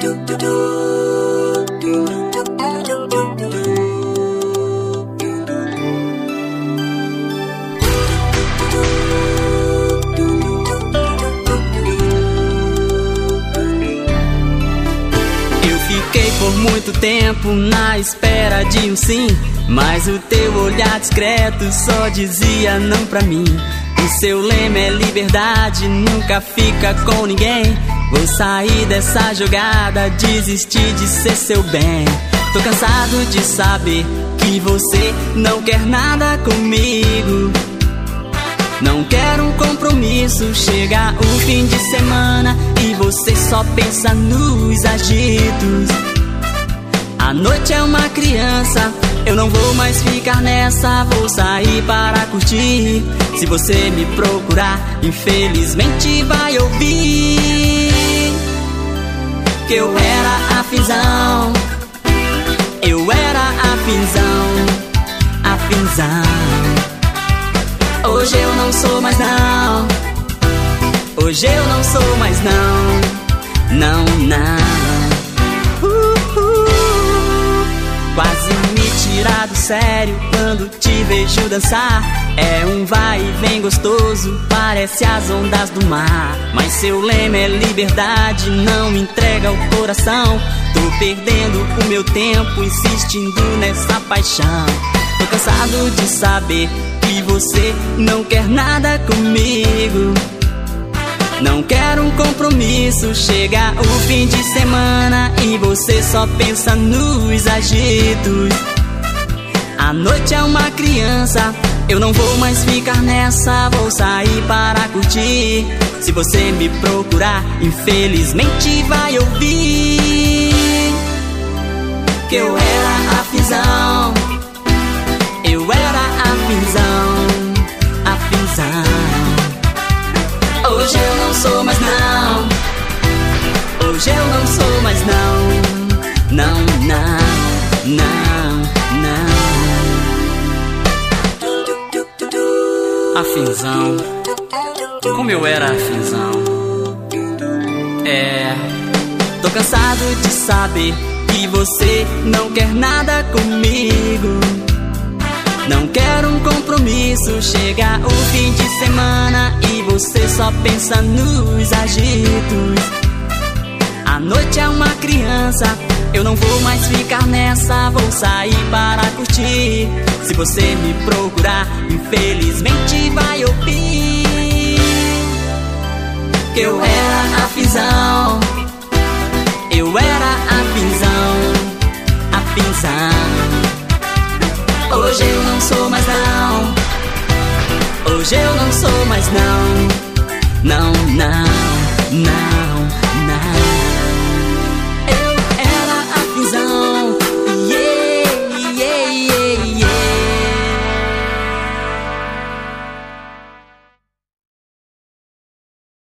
Fiquei por muito tempo na espera de um sim, mas o teu olhar discreto só dizia não pra mim. O seu lema é liberdade, nunca fica com ninguém. Vou sair dessa jogada, desistir de ser seu bem. Tô cansado de saber que você não quer nada comigo. Não quero um compromisso, chega o fim de semana e você só pensa nos agitos. A noite é uma criança, eu não vou mais ficar nessa, vou sair para curtir. Se você me procurar, infelizmente vai ouvir que eu era afinzão. Eu era afinzão. Hoje eu não sou mais não. Hoje eu não sou mais não. Não, não. Quase me tirar do sério quando te vejo dançar. É um vai e vem gostoso, parece as ondas do mar. Mas seu lema é liberdade, não me entrega o coração. Tô perdendo o meu tempo insistindo nessa paixão. Tô cansado de saber que você não quer nada comigo. Não quero um compromisso, chega o fim de semana e você só pensa nos agitos. A noite é uma criança, eu não vou mais ficar nessa, vou sair para curtir. Se você me procurar, infelizmente vai ouvir que eu era afinzão. Eu era afinzão. Hoje eu não sou mais não. Hoje eu não sou mais não. Não, não, não, não. Afinzão. Como eu era afinzão. Tô cansado de saber que você não quer nada comigo. Não quero um compromisso, chega o fim de semana e você só pensa nos agitos. A noite é uma criança, eu não vou mais ficar nessa, vou sair para curtir. Se você me procurar, infelizmente vai ouvir que eu era afinzão. Eu era afinzão. Hoje eu não sou mais não. Hoje eu não sou mais não. Não, não.